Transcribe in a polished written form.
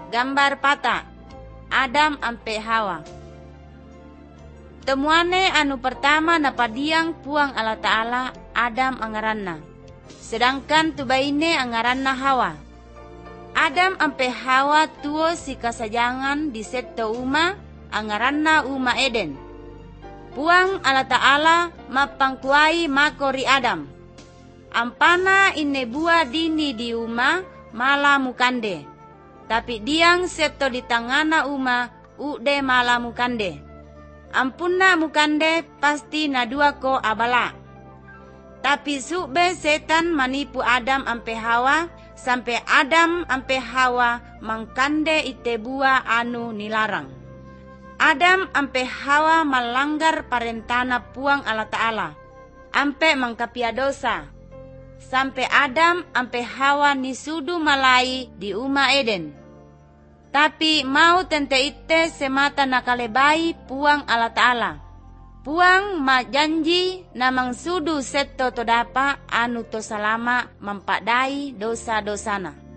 gambar pata Adam ampe Hawa. Temuane anu pertama napadiang puang Allah Ta'ala Adam angaranna, sedangkan tubaine angaranna Hawa. Adam ampe Hawa tuo si kasajangan di setto uma angaranna uma Eden. Puang Allah Ta'ala mapangkuai makori Adam. Ampana inne bua dini di uma mala mukande. Tapi diang setto di tangana uma ude mala mukande. Ampunna mukande pasti nadua ko abala. Tapi sube setan manipu Adam ampe Hawa sampai Adam ampe Hawa mangkande ite bua anu nilarang. Adam ampe Hawa melanggar parentana puang Allah Ta'ala ampe mangkapia dosa. Sampai Adam ampe Hawa nisudu malai di uma Eden. Tapi mau tente ite semata nakalebai puang Allah Ta'ala. Puang ma janji namang sudu setto todapa anu to salama mempadai dosa-dosana.